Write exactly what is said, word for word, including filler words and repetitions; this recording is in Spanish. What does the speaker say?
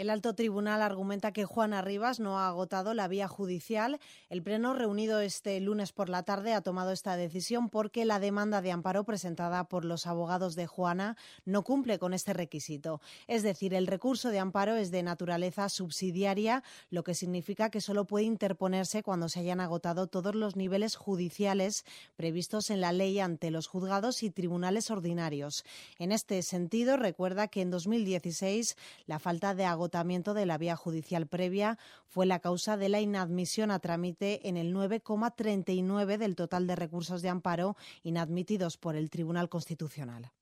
El alto tribunal argumenta que Juana Rivas no ha agotado la vía judicial. El pleno reunido este lunes por la tarde ha tomado esta decisión porque la demanda de amparo presentada por los abogados de Juana no cumple con este requisito. Es decir, el recurso de amparo es de naturaleza subsidiaria, lo que significa que solo puede interponerse cuando se hayan agotado todos los niveles judiciales previstos en la ley ante los juzgados y tribunales ordinarios. En este sentido, recuerda que en dos mil dieciséis la falta de agotamiento de la vía judicial previa fue la causa de la inadmisión a trámite en el nueve coma treinta y nueve del total de recursos de amparo inadmitidos por el Tribunal Constitucional.